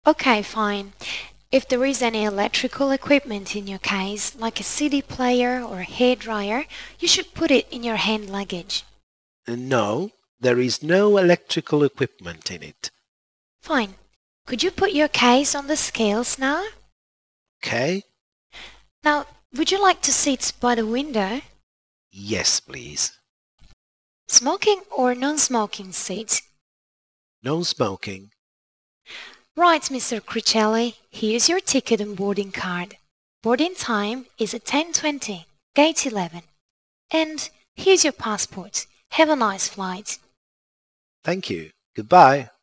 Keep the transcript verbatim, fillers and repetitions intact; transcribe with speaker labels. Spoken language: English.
Speaker 1: Okay, fine. If there is any electrical equipment in your case, like a C D player or a hairdryer, you should put it in your hand luggage.
Speaker 2: No, there is no electrical equipment in it.
Speaker 1: Fine. Could you put your case on the scales now?
Speaker 2: Okay?
Speaker 1: Now, would you like to sit by the window?
Speaker 2: Yes, please.
Speaker 1: Smoking or non-smoking seat?
Speaker 2: No smoking.
Speaker 1: Right, Mister Cricelli, here's your ticket and boarding card. Boarding time is at ten twenty, gate eleven. And here's your passport. Have a nice flight.
Speaker 2: Thank you. Goodbye.